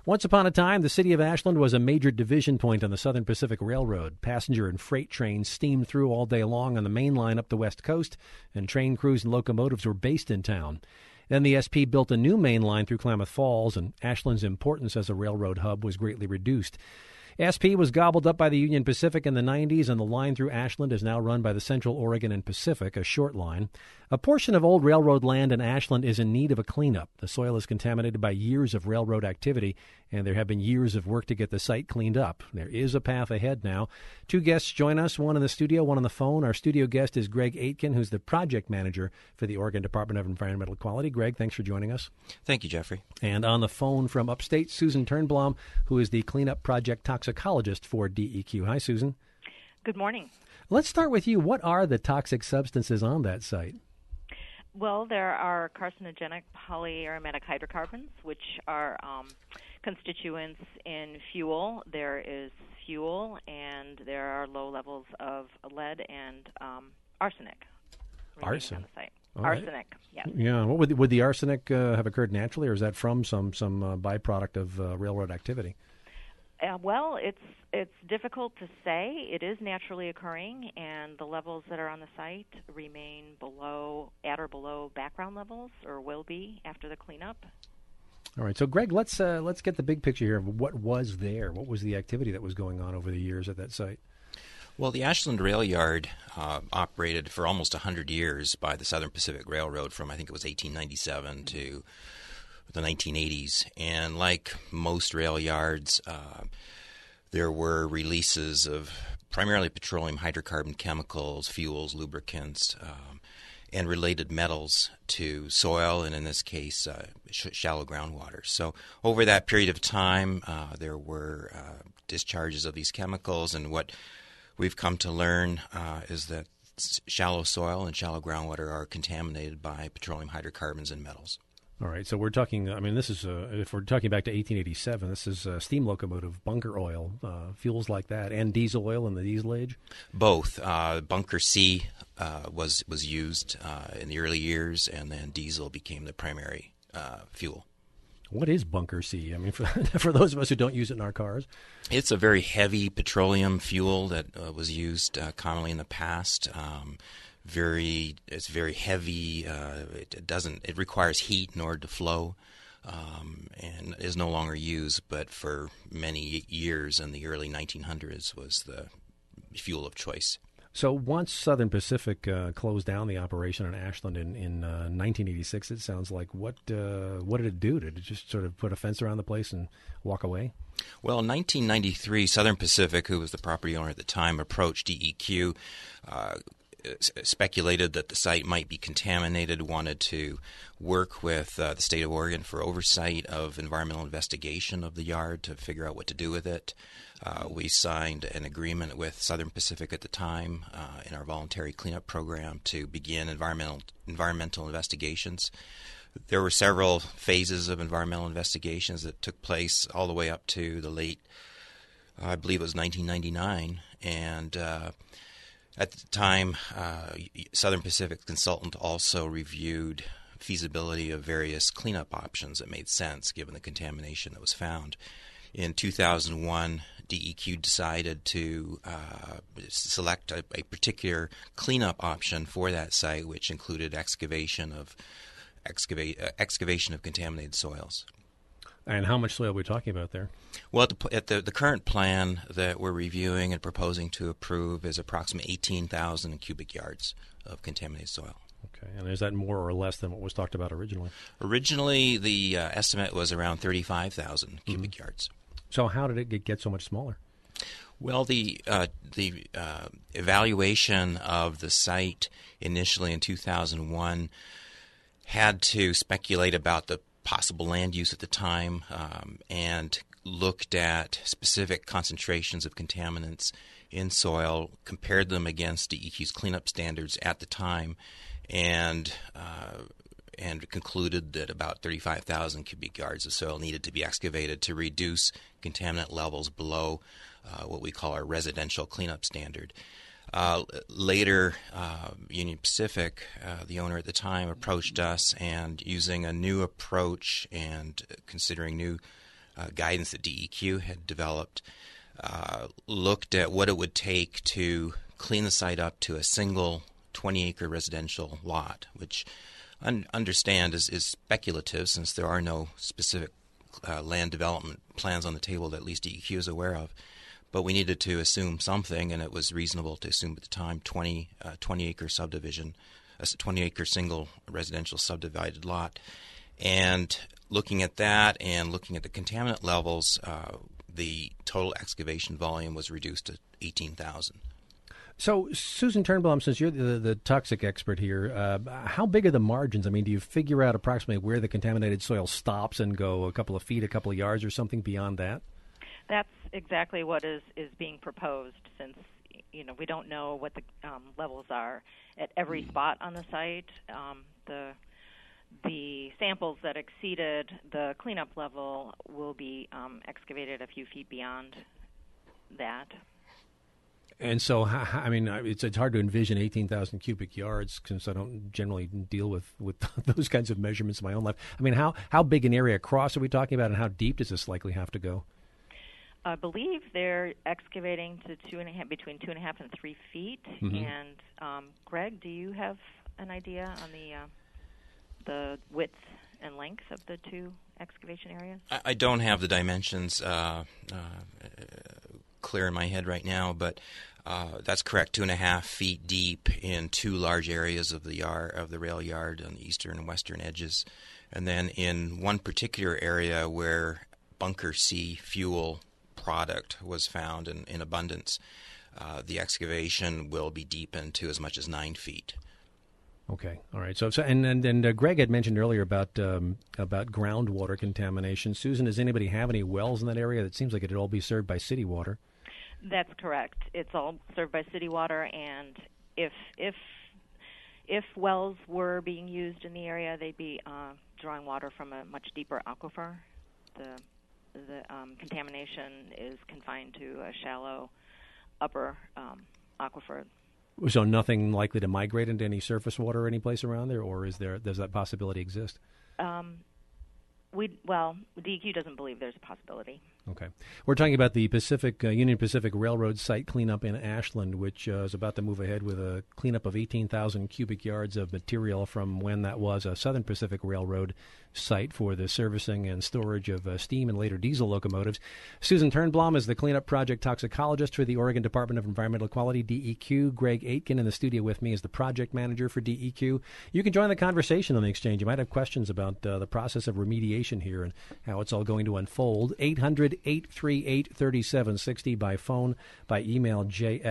Once upon a time, the city of Ashland was a major division point on the Southern Pacific Railroad. Passenger and freight trains steamed through all day long on the main line up the west coast, and train crews and locomotives were based in town. Then the SP built a new main line through Klamath Falls, and Ashland's importance as a railroad hub was greatly reduced. SP was gobbled up by the Union Pacific in the 90s, and the line through Ashland is now run by the Central Oregon and Pacific, a short line. A portion of old railroad land in Ashland is in need of a cleanup. The soil is contaminated by years of railroad activity, and there have been years of work to get the site cleaned up. There is a path ahead now. Two guests join us, one in the studio, one on the phone. Our studio guest is Greg Aitken, who's the project manager for the Oregon Department of Environmental Quality. Greg, thanks for joining us. Thank you, Jeffrey. And on the phone from upstate, Susan Turnblom, who is the cleanup project toxicologist for DEQ. Hi, Susan. Good morning. Let's start with you. What are the toxic substances on that site? Well, there are carcinogenic polyaromatic hydrocarbons, which are constituents in fuel. There is fuel, and there are low levels of lead and arsenic. Arsenic? On the site. All arsenic, right. yeah. Yeah. What would the arsenic have occurred naturally, or is that from some byproduct of railroad activity? Well, it's difficult to say. It is naturally occurring, and the levels that are on the site remain at or below background levels, or will be after the cleanup. All right. So, Greg, let's get the big picture here of what was there. What was the activity that was going on over the years at that site? Well, the Ashland Rail Yard operated for almost 100 years by the Southern Pacific Railroad from, I think it was 1897 to the 1980s. And like most rail yards, there were releases of primarily petroleum hydrocarbon chemicals, fuels, lubricants, and related metals to soil, and in this case, shallow groundwater. So over that period of time, there were discharges of these chemicals, and what we've come to learn is that shallow soil and shallow groundwater are contaminated by petroleum hydrocarbons and metals. All right, so we're talking, this is, if we're talking back to 1887, this is steam locomotive, bunker oil, fuels like that, and diesel oil in the diesel age? Both. Bunker C was used in the early years, and then diesel became the primary fuel. What is bunker C? For those of us who don't use it in our cars. It's a very heavy petroleum fuel that was used commonly in the past. It's very heavy. It requires heat in order to flow, and is no longer used. But for many years in the early 1900s was the fuel of choice. So once Southern Pacific closed down the operation in Ashland in 1986, it sounds like, what did it do? Did it just sort of put a fence around the place and walk away? Well, in 1993, Southern Pacific, who was the property owner at the time, approached DEQ, speculated that the site might be contaminated, wanted to work with the state of Oregon for oversight of environmental investigation of the yard to figure out what to do with it. We signed an agreement with Southern Pacific at the time in our voluntary cleanup program to begin environmental investigations. There were several phases of environmental investigations that took place all the way up to the late, I believe it was 1999, and at the time, Southern Pacific consultant also reviewed feasibility of various cleanup options that made sense given the contamination that was found. In 2001, DEQ decided to select a particular cleanup option for that site, which included excavation of contaminated soils. And how much soil are we talking about there? Well, at the current plan that we're reviewing and proposing to approve is approximately 18,000 cubic yards of contaminated soil. Okay, and is that more or less than what was talked about originally? Originally, the estimate was around 35,000 cubic yards. So how did it get so much smaller? Well, the evaluation of the site initially in 2001 had to speculate about the possible land use at the time and looked at specific concentrations of contaminants in soil, compared them against DEQ's cleanup standards at the time, and concluded that about 35,000 cubic yards of soil needed to be excavated to reduce contaminant levels below what we call our residential cleanup standard. Later, Union Pacific, the owner at the time, approached us, and using a new approach and considering new guidance that DEQ had developed, looked at what it would take to clean the site up to a single 20-acre residential lot, which understand is speculative since there are no specific land development plans on the table that at least DEQ is aware of. But we needed to assume something, and it was reasonable to assume at the time 20-acre subdivision, a 20-acre single residential subdivided lot. And looking at that and looking at the contaminant levels, the total excavation volume was reduced to 18,000. So, Susan Turnblom, since you're the toxic expert here, how big are the margins? I mean, do you figure out approximately where the contaminated soil stops and go a couple of feet, a couple of yards, or something beyond that? That's exactly what is being proposed, since we don't know what the levels are at every spot on the site. The samples that exceeded the cleanup level will be excavated a few feet beyond that. And so, I mean, it's hard to envision 18,000 cubic yards since I don't generally deal with those kinds of measurements in my own life. I mean, how big an area across are we talking about, and how deep does this likely have to go? I believe they're excavating to between 2.5 and 3 feet. Mm-hmm. And Greg, do you have an idea on the width and length of the two excavation areas? I don't have the dimensions clear in my head right now, but that's correct. 2.5 feet deep in two large areas of the rail yard on the eastern and western edges, and then in one particular area where Bunker C fuel product was found in abundance, the excavation will be deepened to as much as 9 feet. Okay, all right. So and Greg had mentioned earlier about groundwater contamination. Susan, does anybody have any wells in that area? It seems like it'd all be served by city water. That's correct. It's all served by city water, and if wells were being used in the area, they'd be drawing water from a much deeper aquifer. The contamination is confined to a shallow upper aquifer. So nothing likely to migrate into any surface water any place around there, or does that possibility exist? DEQ doesn't believe there's a possibility. Okay. We're talking about the Union Pacific Railroad site cleanup in Ashland, which is about to move ahead with a cleanup of 18,000 cubic yards of material from when that was a Southern Pacific Railroad site for the servicing and storage of steam and later diesel locomotives. Susan Turnblom is the cleanup project toxicologist for the Oregon Department of Environmental Quality, DEQ. Greg Aitken in the studio with me is the project manager for DEQ. You can join the conversation on the exchange. You might have questions about the process of remediation here and how it's all going to unfold. 800-838-3760 by phone, by email,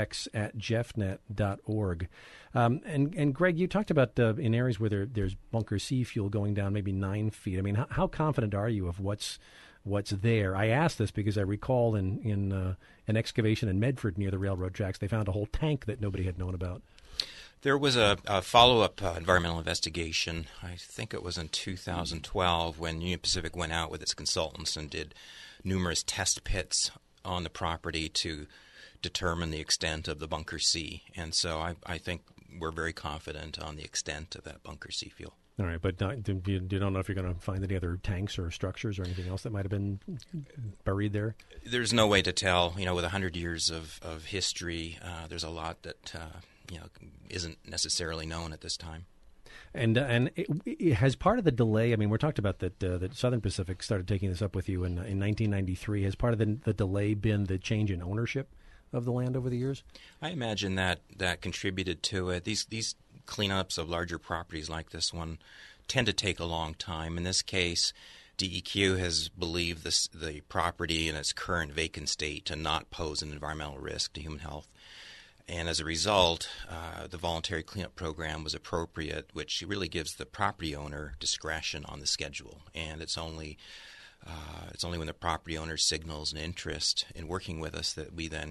jx@jeffnet.org. And Greg, you talked about in areas where there's Bunker C fuel going down maybe 9 feet. I mean, how confident are you of what's there? I ask this because I recall in an excavation in Medford near the railroad tracks, they found a whole tank that nobody had known about. There was a follow-up environmental investigation, I think it was in 2012, when Union Pacific went out with its consultants and did numerous test pits on the property to determine the extent of the Bunker C. And so I think we're very confident on the extent of that Bunker C fuel. All right, but you don't know if you're going to find any other tanks or structures or anything else that might have been buried there? There's no way to tell. With 100 years of history, there's a lot that isn't necessarily known at this time. And it has part of the delay. I mean, we talked about that Southern Pacific started taking this up with you in 1993. Has part of the delay been the change in ownership of the land over the years? I imagine that contributed to it. These cleanups of larger properties like this one tend to take a long time. In this case, DEQ has believed the property in its current vacant state to not pose an environmental risk to human health. And as a result, the voluntary cleanup program was appropriate, which really gives the property owner discretion on the schedule. And it's only when the property owner signals an interest in working with us that we then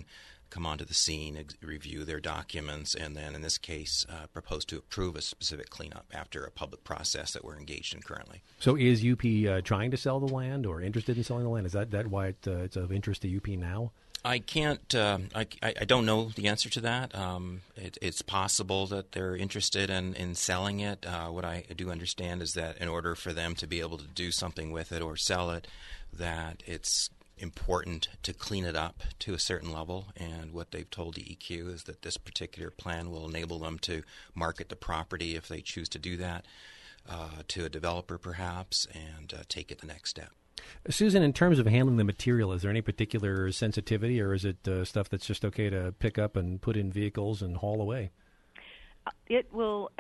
come onto the scene, review their documents, and then, in this case, propose to approve a specific cleanup after a public process that we're engaged in currently. So is UP trying to sell the land or interested in selling the land? Is that why it's of interest to UP now? I can't. I don't know the answer to that. It's possible that they're interested in selling it. What I do understand is that in order for them to be able to do something with it or sell it, that it's important to clean it up to a certain level. And what they've told DEQ is that this particular plan will enable them to market the property if they choose to do that to a developer perhaps, and take it the next step. Susan, in terms of handling the material, is there any particular sensitivity, or is it stuff that's just okay to pick up and put in vehicles and haul away? It will.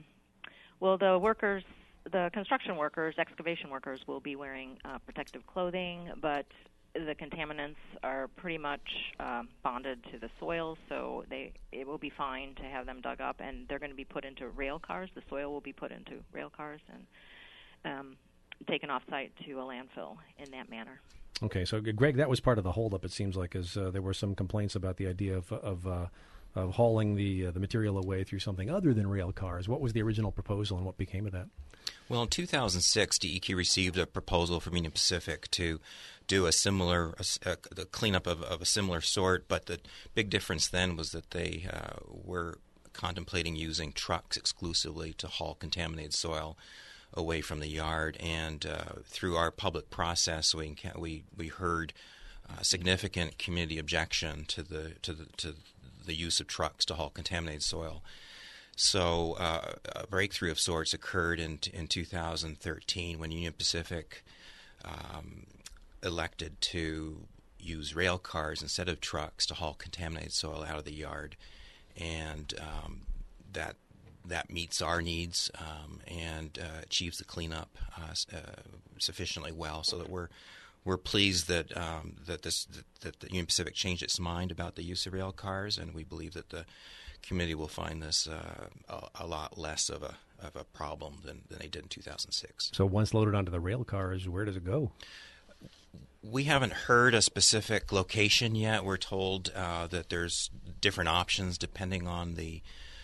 The construction workers, excavation workers, will be wearing protective clothing, but the contaminants are pretty much bonded to the soil, so it will be fine to have them dug up, and they're going to be put into rail cars. The soil will be put into rail cars and taken off-site to a landfill in that manner. Okay, so Greg, that was part of the holdup, it seems like, as there were some complaints about the idea of hauling the material away through something other than rail cars. What was the original proposal and what became of that? Well, in 2006, DEQ received a proposal from Union Pacific to do a similar the cleanup of a similar sort, but the big difference then was that they were contemplating using trucks exclusively to haul contaminated soil away from the yard, and through our public process, we heard significant community objection to the use of trucks to haul contaminated soil. So a breakthrough of sorts occurred in 2013 when Union Pacific elected to use rail cars instead of trucks to haul contaminated soil out of the yard, and that meets our needs and achieves the cleanup sufficiently well, so that we're pleased that the Union Pacific changed its mind about the use of rail cars, and we believe that the committee will find this a lot less of a problem than they did in 2006. So once loaded onto the rail cars, where does it go? We haven't heard a specific location yet. We're told that there's different options depending on the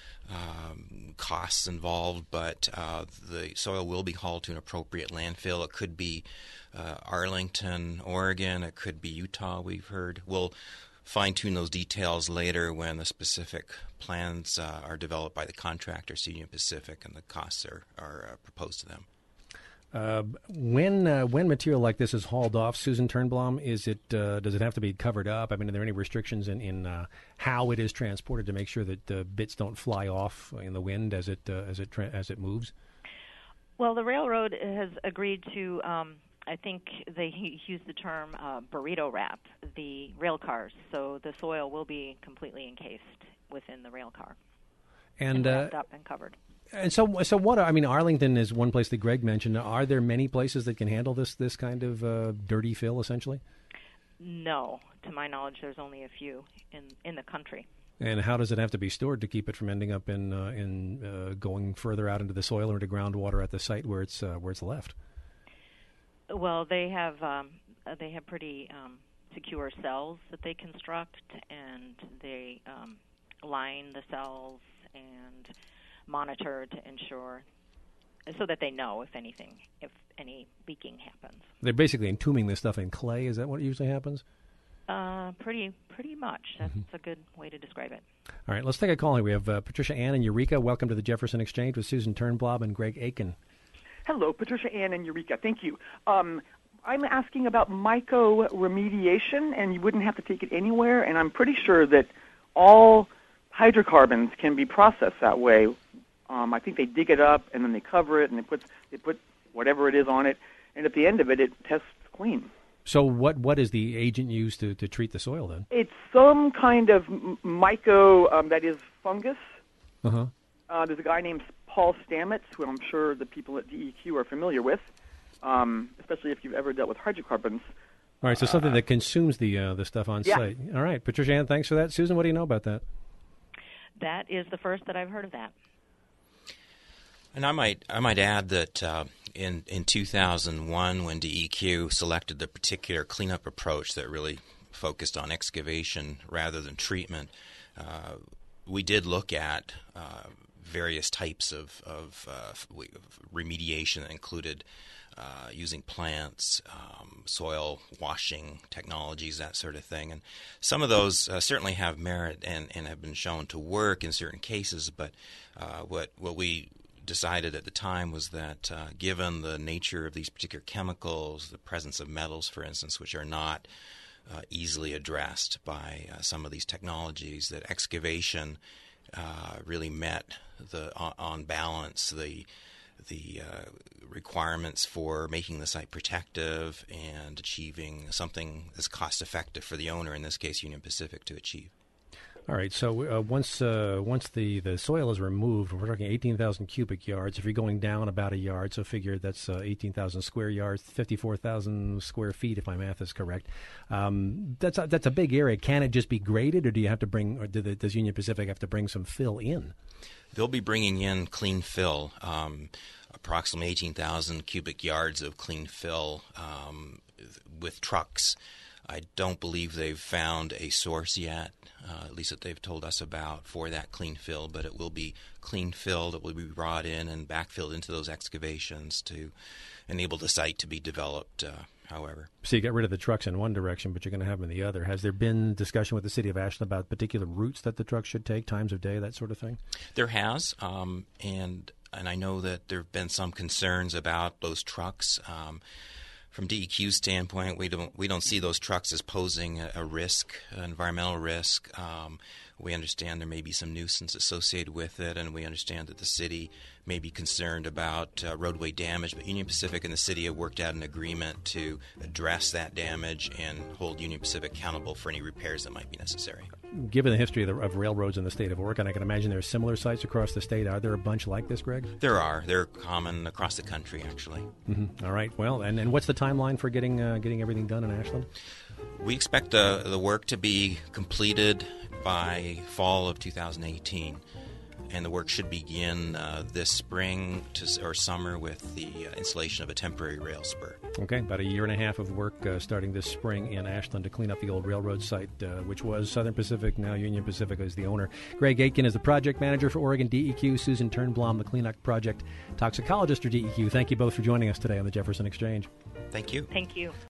costs involved, but the soil will be hauled to an appropriate landfill. It could be Arlington, Oregon. It could be Utah, we've heard. We'll fine-tune those details later when the specific plans are developed by the contractor, Union Pacific, and the costs are proposed to them. When material like this is hauled off, Susan Turnblom, does it have to be covered up? I mean, are there any restrictions in how it is transported to make sure that bits don't fly off in the wind as it moves? Well, the railroad has agreed to. I think they use the term burrito wrap the rail cars, so the soil will be completely encased within the rail car and wrapped up and covered. And so what? I mean, Arlington is one place that Greg mentioned. Are there many places that can handle this kind of dirty fill, essentially? No, to my knowledge, there's only a few in the country. And how does it have to be stored to keep it from ending up in going further out into the soil or into groundwater at the site where it's left? Well, they have pretty secure cells that they construct, and they line the cells and monitor to ensure so that they know if any leaking happens. They're basically entombing this stuff in clay. Is that what usually happens? Pretty much. That's a good way to describe it. All right, let's take a call here. We have Patricia Ann in Eureka. Welcome to the Jefferson Exchange with Susan Turnblom and Greg Aiken. Hello, Patricia Ann in Eureka. Thank you. I'm asking about myco remediation, and you wouldn't have to take it anywhere, and I'm pretty sure that all hydrocarbons can be processed that way. I think they dig it up, and then they cover it, and they put whatever it is on it, and at the end of it, it tests clean. So what is the agent used to treat the soil then? It's some kind of myco that is fungus. Uh-huh. There's a guy named Paul Stamets, who I'm sure the people at DEQ are familiar with, especially if you've ever dealt with hydrocarbons. All right, so something that consumes the stuff on site. All right, Patricia Ann, thanks for that. Susan, what do you know about that? That is the first that I've heard of that. And I might add that in 2001, when DEQ selected the particular cleanup approach that really focused on excavation rather than treatment. We did look at various types of remediation that included using plants, soil washing technologies, that sort of thing. And some of those certainly have merit and have been shown to work in certain cases, but what we decided at the time was that given the nature of these particular chemicals, the presence of metals, for instance, which are not easily addressed by some of these technologies, that excavation really met on balance the requirements for making the site protective and achieving something that's cost effective for the owner, in this case Union Pacific, to achieve. All right, so once the soil is removed, we're talking 18,000 cubic yards. If you're going down about a yard, so figure that's 18,000 square yards, 54,000 square feet, if my math is correct. That's a big area. Can it just be graded, or do you have to bring, or does Union Pacific have to bring some fill in? They'll be bringing in clean fill, approximately 18,000 cubic yards of clean fill with trucks. I don't believe they've found a source yet, at least that they've told us about, for that clean fill, but it will be clean fill that will be brought in and backfilled into those excavations to enable the site to be developed, however. So you get rid of the trucks in one direction, but you're going to have them in the other. Has there been discussion with the City of Ashland about particular routes that the trucks should take, times of day, that sort of thing? There has, and I know that there have been some concerns about those trucks. From DEQ's standpoint, we don't see those trucks as posing a risk, an environmental risk. We understand there may be some nuisance associated with it, and we understand that the city may be concerned about roadway damage. But Union Pacific and the city have worked out an agreement to address that damage and hold Union Pacific accountable for any repairs that might be necessary. Given the history of railroads in the state of Oregon, I can imagine there are similar sites across the state. Are there a bunch like this, Greg? There are. They're common across the country, actually. Mm-hmm. All right. Well, and what's the timeline for getting everything done in Ashland? We expect the work to be completed by fall of 2018, and the work should begin this spring or summer with the installation of a temporary rail spur. Okay, about a year and a half of work starting this spring in Ashland to clean up the old railroad site, which was Southern Pacific. Now Union Pacific is the owner. Greg Aitken is the project manager for Oregon DEQ. Susan Turnblom, the Cleanup Project toxicologist for DEQ. Thank you both for joining us today on the Jefferson Exchange. Thank you. Thank you.